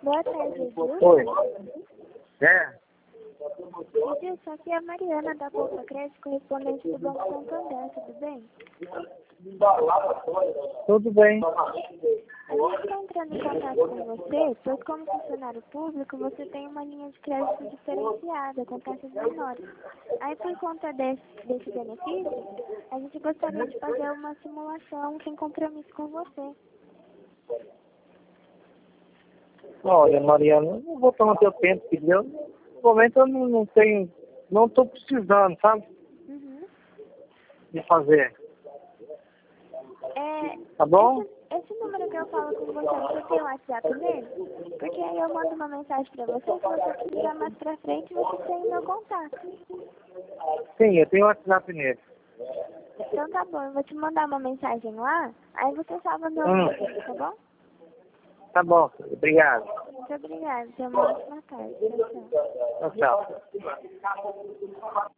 Boa tarde, Gil. Oi. É? Gil, só que é a Mariana da Poupa Crédito, correspondente do Banco Santander, tudo bem? Tudo bem. A gente está entrando em contato com você, pois como funcionário público, você tem uma linha de crédito diferenciada com taxas menores. Aí, por conta desse benefício, a gente gostaria de fazer uma simulação sem compromisso com você. Olha, Mariana, não vou tomar teu tempo, entendeu? No momento eu não tenho, não estou precisando, sabe? Uhum. De fazer. Tá bom? Esse número que eu falo com você tem o WhatsApp nele? Porque aí eu mando uma mensagem pra você, se você precisar mais pra frente, você tem o meu contato. Sim, eu tenho WhatsApp nele. Então tá bom, eu vou te mandar uma mensagem lá, aí você salva meu número, tá bom? Tá bom, obrigado. Muito obrigada, tenha uma ótima tarde. Tchau, tchau. Tchau, tchau.